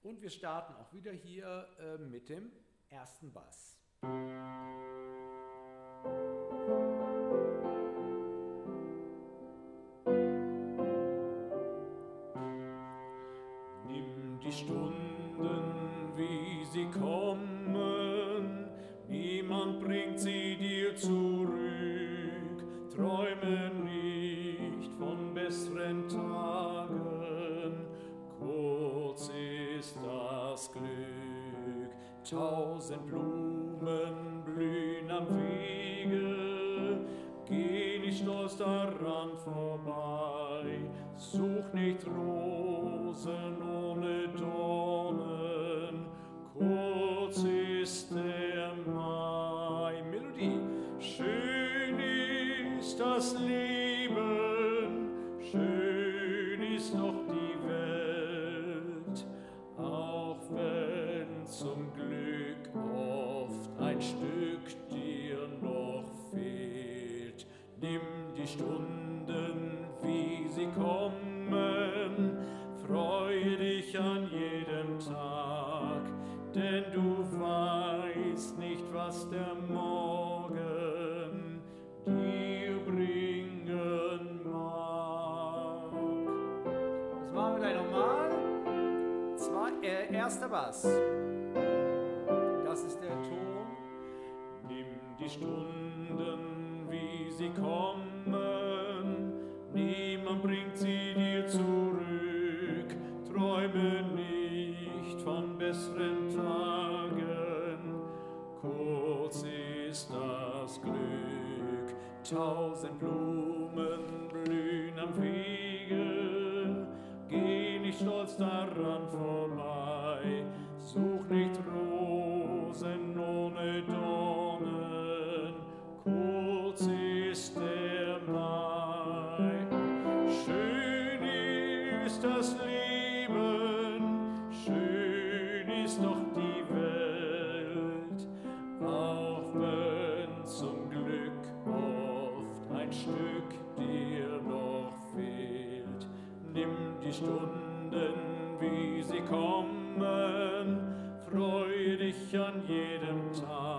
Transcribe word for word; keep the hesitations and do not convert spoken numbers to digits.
Und wir starten auch wieder hier äh, mit dem ersten Bass. Nimm die Stunden, wie sie kommen, niemand bringt sie dir zurück. Träume nicht von besseren Tagen, kurz ist das Glück. Tausend Blumen blühen am Wege, geh nicht stolz daran vorbei, such nicht Rosen ohne Dornen, kurz ist der Mai. Melodie. Schön ist das Leben, schön ist doch die Welt, auch wenn zum Glück oft ein Stück dir noch fehlt. Nimm die Stunden, wie sie kommen, freu dich an jedem Tag, denn du weißt nicht, was der Morgen dir bringen mag. Das machen wir gleich nochmal. Zwei, äh, erster Bass. Das ist der Ton. Nimm die Stunden, wie sie kommen, niemand bringt sie dir zurück. Träume nicht von besseren Tagen, kurz ist das Glück. Tausend Blumen blühen am Wege, geh nicht stolz daran vorbei, such nicht Rosen ohne Dornen, kurz ist der Mai. Schön ist das Leben, schön ist doch die Welt, auch wenn zum Glück oft ein Stück dir noch fehlt. Nimm die Stunden, wie sie kommen, freu dich an jedem Tag.